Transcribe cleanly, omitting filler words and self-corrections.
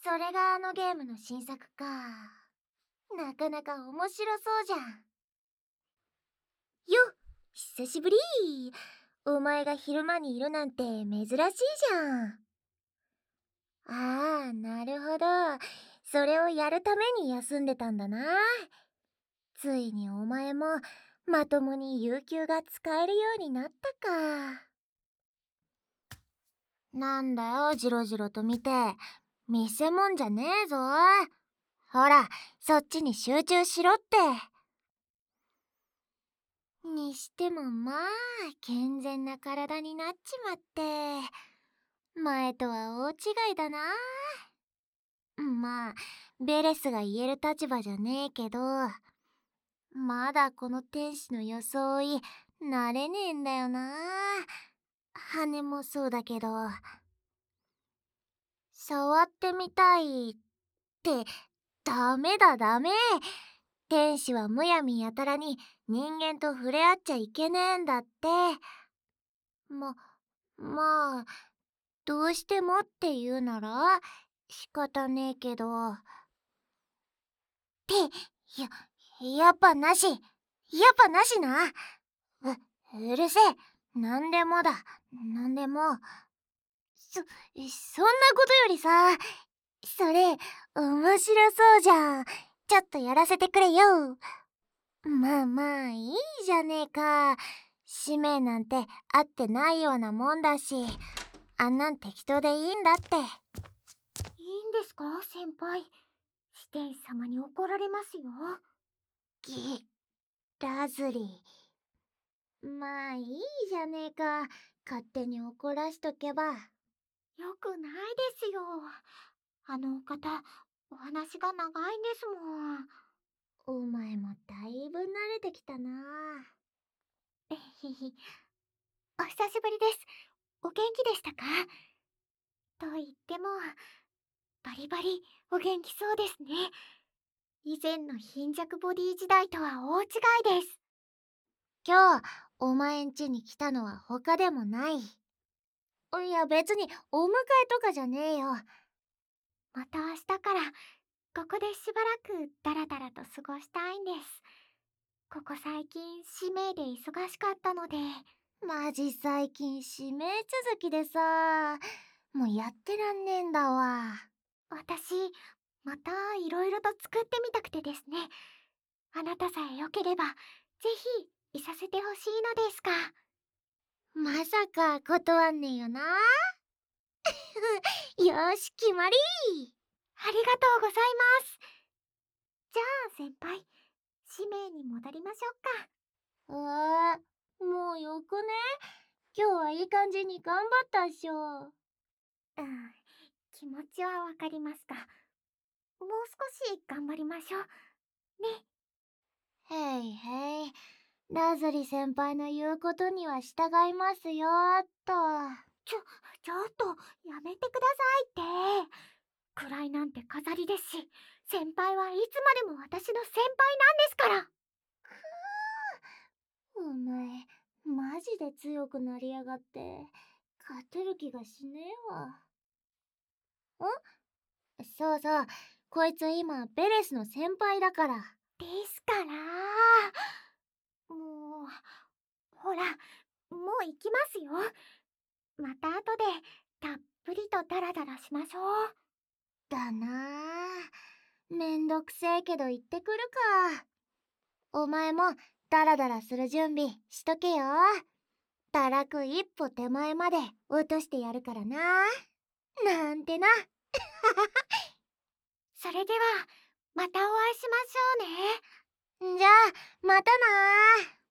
それがあのゲームの新作か。なかなか面白そうじゃん。よっ、久しぶり。お前が昼間にいるなんて珍しいじゃん。ああ、なるほど。それをやるために休んでたんだな。ついにお前もまともに有給が使えるようになったか。なんだよ、じろじろと見て。見せもんじゃねえぞ。ほら、そっちに集中しろって。にしてもまあ、健全な体になっちまって。前とは大違いだな。まあ、ベレスが言える立場じゃねえけど、まだこの天使の装い、慣れねえんだよな。羽もそうだけど。触ってみたいって、ダメだダメ。天使はむやみやたらに人間と触れ合っちゃいけねえんだって。まあ、どうしてもって言うなら仕方ねえけど。やっぱなし。やっぱなしな。うるせえ。なんでもだ。なんでも。そんなことよりさ、それ、面白そうじゃん。ちょっとやらせてくれよ。まあまあ、いいじゃねえか。使命なんて合ってないようなもんだし、あんなん適当でいいんだって。いいんですか、先輩。四天使様に怒られますよ。ラズリー。まあいいじゃねえか。勝手に怒らしとけば。よくないですよ。あのお方、お話が長いんですもん。お前もだいぶ慣れてきたな。えひひ。お久しぶりです。お元気でしたか？と言っても、バリバリお元気そうですね。以前の貧弱ボディ時代とは大違いです。今日、お前ん家に来たのは他でもない。いや別にお迎えとかじゃねえよ。また明日からここでしばらくダラダラと過ごしたいんです。ここ最近使命で忙しかったので。マジ最近使命続きでさ、もうやってらんねえんだわ。私、またいろいろと作ってみたくてですね。あなたさえよければ、ぜひいさせてほしいのですが。まさか断んねえよな。よし、決まり。ありがとうございます。じゃあ先輩、使命に戻りましょうか。もうよくね？今日はいい感じに頑張ったっしょ。気持ちはわかりますが、もう少し頑張りましょう。ね。へいへい。ラズリ先輩の言うことには従いますよーっと。ちょっと、やめてくださいって。位なんて飾りですし、先輩はいつまでも私の先輩なんですから。お前、マジで強くなりやがって、勝てる気がしねえわ。そうそう、こいつ今ベレスの先輩だから。ですから。もう、ほら、もう行きますよ。また後でたっぷりとダラダラしましょう。だなあ。めんどくせえけど行ってくるか。お前もダラダラする準備しとけよ。堕落一歩手前まで落としてやるからな。なんてな。それでは、またお会いしましょうね。じゃあ、またなー。